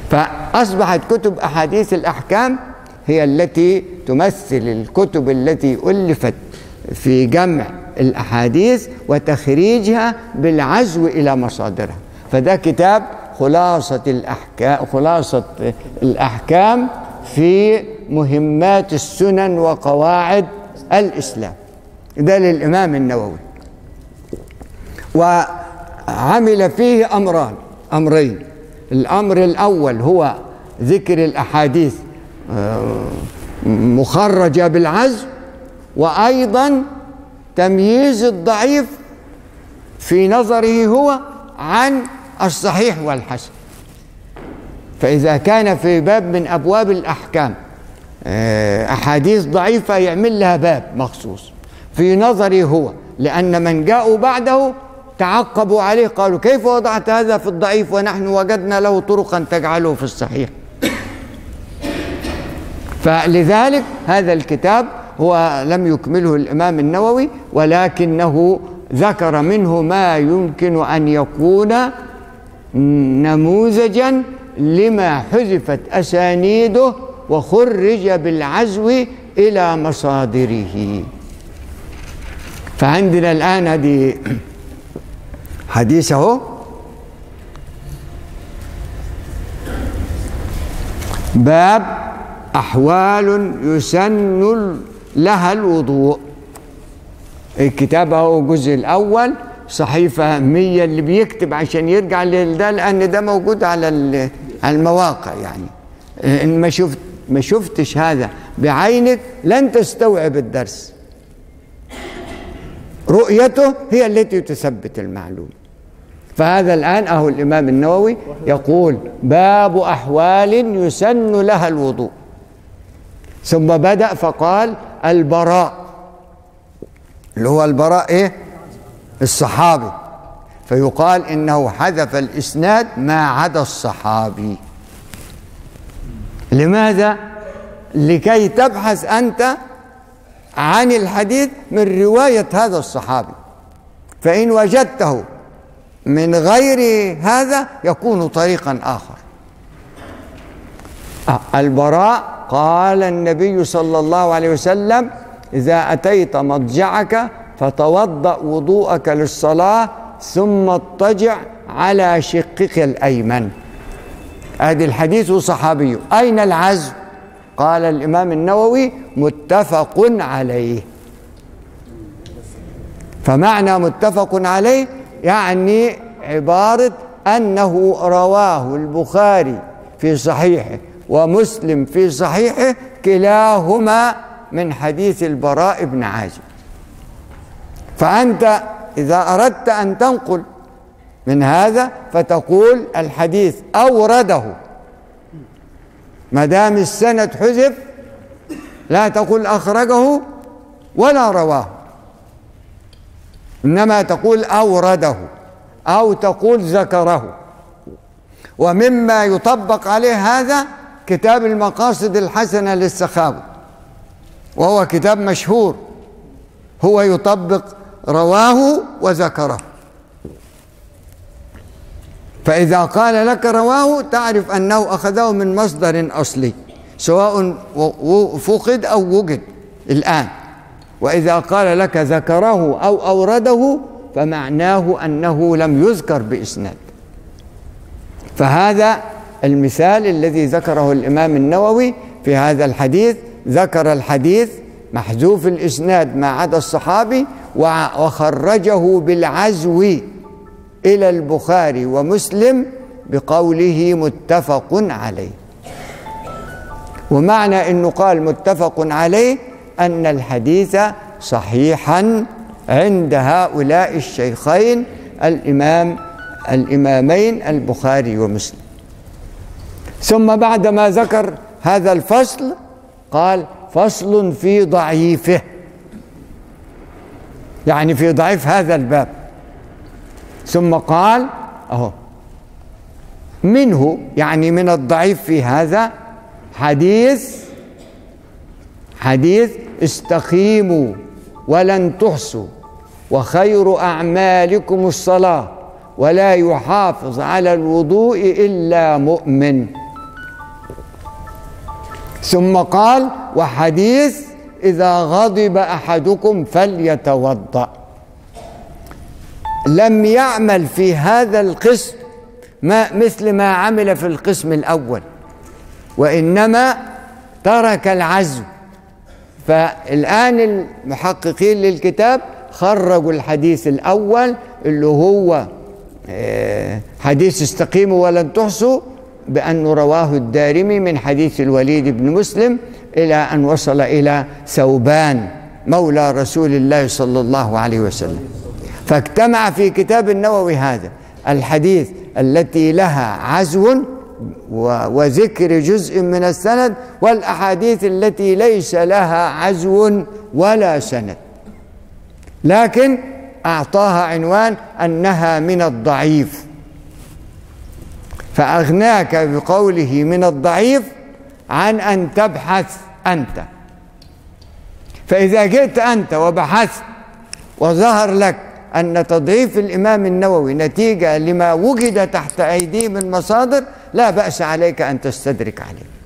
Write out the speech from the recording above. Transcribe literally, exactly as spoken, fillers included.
فأصبحت كتب أحاديث الأحكام هي التي تمثل الكتب التي ألفت في جمع الأحاديث وتخريجها بالعزو إلى مصادرها. فده كتاب خلاصة الأحكام خلاصة الأحكام في مهمات السنن وقواعد الإسلام، ده للإمام النووي. وعمل فيه أمران أمرين. الأمر الأول هو ذكر الأحاديث مخرجة بالعزو، وأيضا تمييز الضعيف في نظره هو عن الصحيح والحسن. فإذا كان في باب من أبواب الأحكام أحاديث ضعيفة يعمل لها باب مخصوص في نظره هو، لأن من جاءوا بعده تعقبوا عليه قالوا كيف وضعت هذا في الضعيف ونحن وجدنا له طرقا تجعله في الصحيح. فلذلك هذا الكتاب هو لم يكمله الإمام النووي، ولكنه ذكر منه ما يمكن أن يكون نموذجا لما حذفت أسانيده وخرج بالعزو إلى مصادره. فعندنا الآن هذه حديثه باب أحوال يسن لها الوضوء. الكتاب هو الجزء الأول صحيفة مية، اللي بيكتب عشان يرجع لده لأن ده موجود على المواقع. يعني إن ما شفت ما شفتش هذا بعينك لن تستوعب الدرس. رؤيته هي التي تثبت المعلومة. فهذا الآن أهو الإمام النووي يقول باب أحوال يسن لها الوضوء، ثم بدأ فقال البراء، اللي هو البراء إيه؟ الصحابي، فيقال إنه حذف الإسناد ما عدا الصحابي. لماذا؟ لكي تبحث أنت عن الحديث من رواية هذا الصحابي، فإن وجدته من غير هذا يكون طريقا آخر. البراء قال النبي صلى الله عليه وسلم إذا أتيت مضجعك فتوضأ وضوءك للصلاة ثم اضطجع على شقك الأيمن. هذا الحديث صحابي. أين العزم؟ قال الإمام النووي متفق عليه. فمعنى متفق عليه يعني عبارة أنه رواه البخاري في صحيحه ومسلم في صحيحه كلاهما من حديث البراء بن عازب. فأنت إذا أردت أن تنقل من هذا فتقول الحديث أورده، ما دام السند حذف لا تقول أخرجه ولا رواه، إنما تقول أورده أو تقول ذكره. ومما يطبق عليه هذا كتاب المقاصد الحسنة للسخاوي، وهو كتاب مشهور، هو يطبق رواه وذكره. فإذا قال لك رواه تعرف أنه أخذه من مصدر أصلي سواء فقد أو وجد الآن. وإذا قال لك ذكره أو أورده فمعناه أنه لم يذكر بإسناد. فهذا المثال الذي ذكره الإمام النووي في هذا الحديث، ذكر الحديث محذوف الإسناد ما عدا الصحابي وخرجه بالعزو إلى البخاري ومسلم بقوله متفق عليه. ومعنى أنه قال متفق عليه أن الحديث صحيحا عند هؤلاء الشيخين الإمام الإمامين البخاري ومسلم. ثم بعدما ذكر هذا الفصل قال فصل في ضعيفه، يعني في ضعيف هذا الباب. ثم قال أهو منه، يعني من الضعيف في هذا حديث حديث استقيموا ولن تحصوا وخير أعمالكم الصلاة ولا يحافظ على الوضوء إلا مؤمن. ثم قال: وحديث إذا غضب أحدكم فليتوضأ. لم يعمل في هذا القسم ما مثل ما عمل في القسم الأول، وإنما ترك العزو. فالآن المحققين للكتاب خرجوا الحديث الأول اللي هو حديث استقيموا ولن تحصوا، بأنه رواه الدارمي من حديث الوليد بن مسلم إلى أن وصل إلى ثوبان مولى رسول الله صلى الله عليه وسلم. فاجتمع في كتاب النووي هذا الحديث التي لها عزو وذكر جزء من السند، والأحاديث التي ليس لها عزو ولا سند، لكن أعطاها عنوان أنها من الضعيف، فأغناك بقوله من الضعيف عن أن تبحث أنت. فإذا جئت أنت وبحثت وظهر لك أن تضعيف الإمام النووي نتيجة لما وجد تحت أيديه من مصادر، لا بأس عليك أن تستدرك عليه.